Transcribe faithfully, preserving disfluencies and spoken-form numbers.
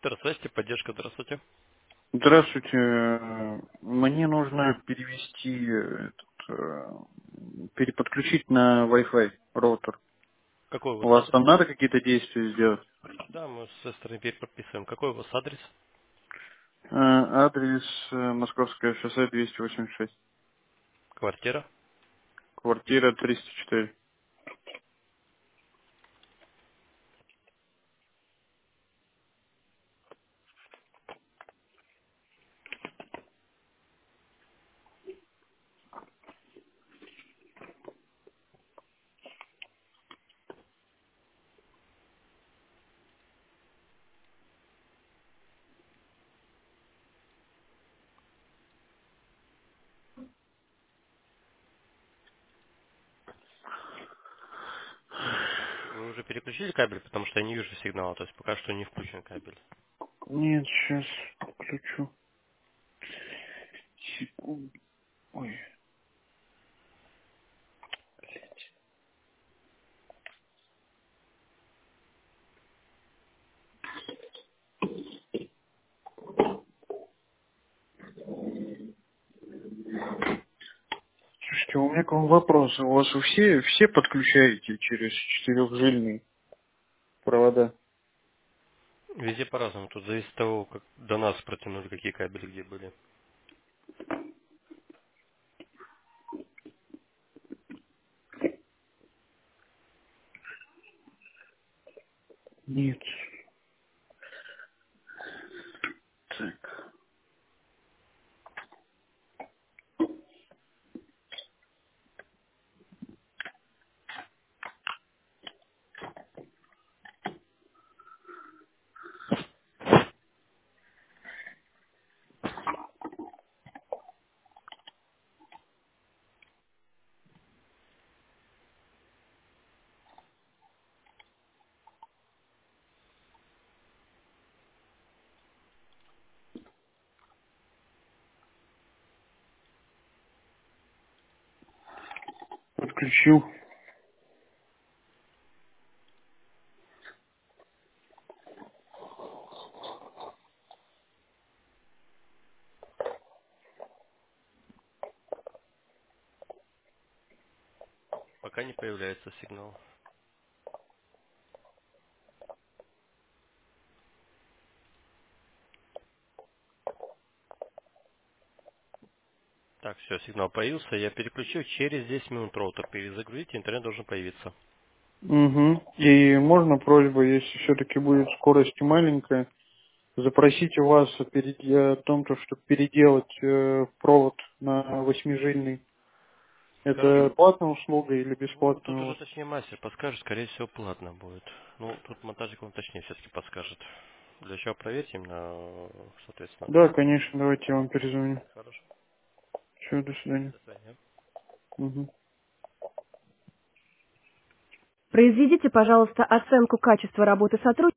Центр связи, поддержка, здравствуйте. Здравствуйте. Мне нужно перевести, э, этот, э, переподключить на Wi-Fi роутер. Какой у У вас вас адрес? там надо какие-то действия сделать? Да, мы со стороны переподписываем. Какой у вас адрес? Э, Адрес э, Московское шоссе двести восемьдесят шесть. Квартира? Квартира триста четыре. Вы уже переключили кабель, потому что я не вижу сигнала, то есть пока что не включен кабель. Нет, сейчас включу. Секунду. Ой. Слушайте, у меня к вам вопрос. У вас вы все, все подключаете через четырехжильные провода? Везде по-разному, тут зависит от того, как до нас протянули, какие кабели где были. Нет. Так. Подключил. Пока не появляется сигнал. Так, все, сигнал появился. Я переключил через десять минут роутер. Перезагрузите, интернет должен появиться. Угу. И можно просьба, если все-таки будет скорость маленькая, запросить у вас о, перед- о том, то, чтобы переделать э, провод на восьмижильный. Это Хорошо. платная услуга или Ну, бесплатная тут у уже вас? точнее мастер подскажет, скорее всего, платно будет. Ну, тут монтажник вам точнее все-таки подскажет. Для чего проверьте именно, соответственно. Да, конечно, давайте я вам перезвоню. Хорошо. Все, до свидания. До свидания. Угу. Произведите, пожалуйста, оценку качества работы сотрудника.